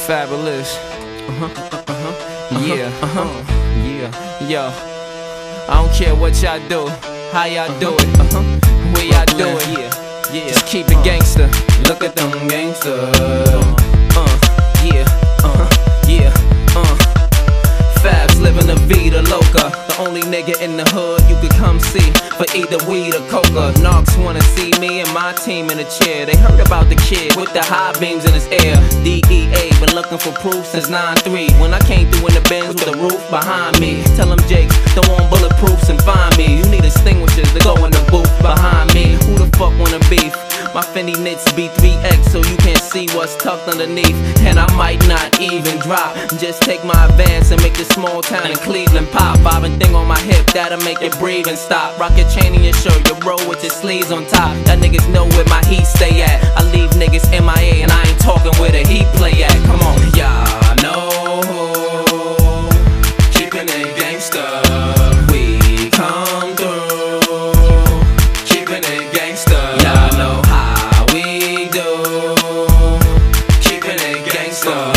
Fabulous. Yeah. Yeah. Yo. I don't care what y'all do, how y'all do it, where y'all do it. Yeah. Just keep it gangster. Look at them gangsters. Fabs living the vida loca. The only nigga in the hood you could come see for either weed or coca. Knocks wanna see me and my team in a chair. They heard about the kid with the high beams in his air. DEA been looking for proof since 9-3. When I came through in the Benz with the roof behind me. Tell them Jakes don't want bulletproofs and find me. You need extinguishers to go in the booth behind me. Who the fuck wanna beef? My Fendi knits B3X so you can't see what's tucked underneath. And I might not even drop. Just take my advance and make this small town in Cleveland pop. Bobbing thing on my hip that'll make it breathe and stop. Rock your chain in your shirt, your roll with your sleeves on top. That niggas know where my heat stay at. I leave niggas MIA and I ain't talking where the heat play at. Come on, y'all know keeping it gangsta. We come through keeping it gangsta. Y'all know how we do keeping it gangsta.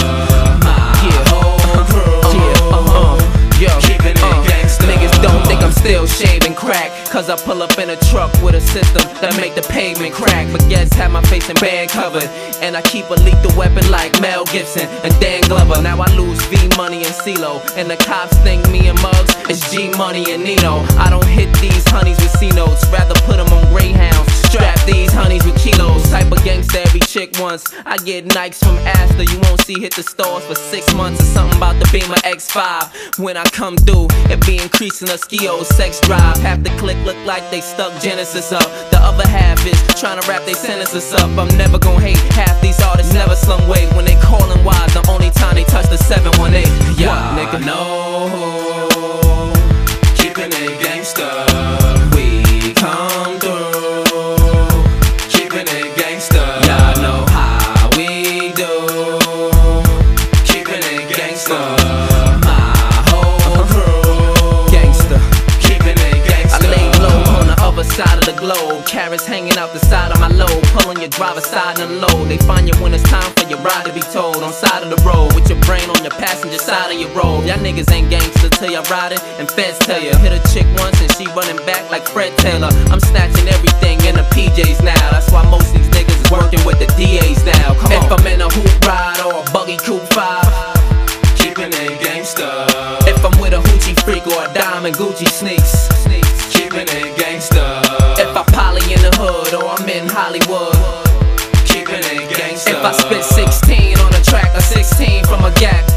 Still shaving crack, cause I pull up in a truck with a system that make the pavement crack. But guess have my face and band covered, and I keep a lethal weapon like Mel Gibson and Dan Glover. Now I lose V Money and CeeLo, and the cops think me and Muggs is G Money and Nino. I don't hit these honeys with C notes, rather put them on Greyhounds. Strap these honeys with kilos. Type of gangsta every chick wants. I get Nikes from Astor, you won't see hit the stores for 6 months or something about the Beamer X5. When I come through, it be increasing a skio's sex drive. Half the clique look like they stuck Genesis up. The other half is trying to wrap their sentences up. I'm never gon' hate. Half these artists never slum weight. When they callin' wise, the only time they touch the 718. Yeah, nigga, know keeping it gangsta. We come through keeping it gangsta. Y'all know how we do keeping it gangsta. Side of the globe, carrots hanging out the side of my load. Pulling your driver's side and load. They find you when it's time for your ride to be told. On side of the road, with your brain on your passenger side of your road. Y'all niggas ain't gangsters till y'all riding and feds tell you. Hit a chick once and she running back like Fred Taylor. I'm snatching everything in the PJs now. That's why most of these niggas is working with the DAs now. Come on. If I'm in a hoop ride or a buggy coupe 5, keeping it gangsta. If I'm with a hoochie freak or a diamond Gucci sneaks, keeping it gangsta. If I poly in the hood or I'm in Hollywood, keeping it gangsta. If I spit 16 on a track or 16 from a gap,